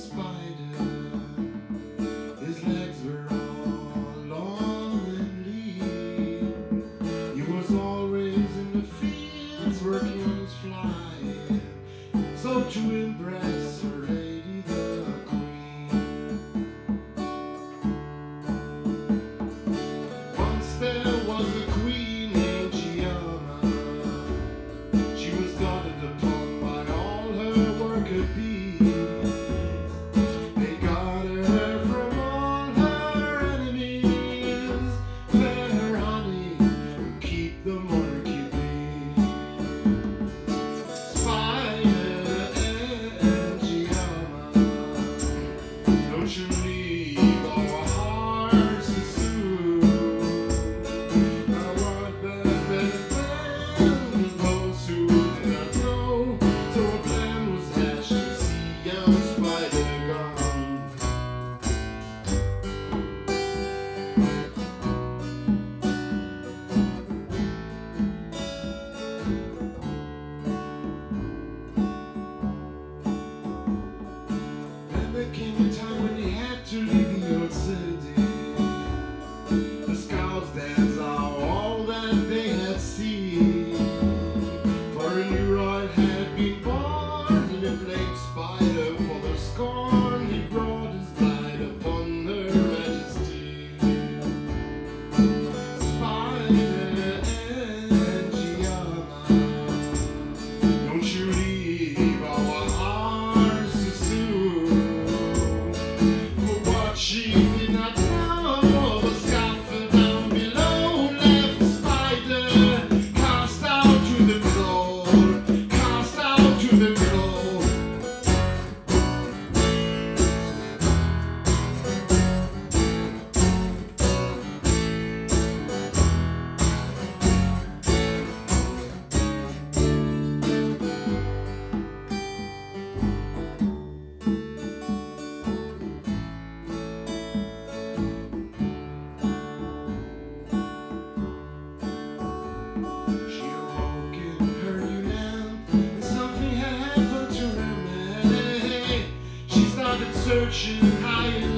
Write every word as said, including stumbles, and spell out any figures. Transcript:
spider. His legs were all long and lean. He was always in the fields working on his flying, so to impress her lady the queen. Once there was a queen named Gianna. She was guarded upon by all her worker bees. They guarded her from all her enemies, fed her honey to keep the monarchy pleased. Spider and Gianna, don't you leave our hearts to soothe. I want that better than those who did not know. So a plan was hatched to see young Spider gone. Then there came a time when he had to leave the old city. The scouts danced out all that they had seen. For a new royal had been born, and a black spider for the scorn. He brought his light upon her majesty. Spider and Gianna, don't you leave our hearts to soothe. For what she did not know, the scaffold down below left the spider cast out to the cold, cast out to the cold. She awoke in her new land, and something had happened to her man. She started searching high and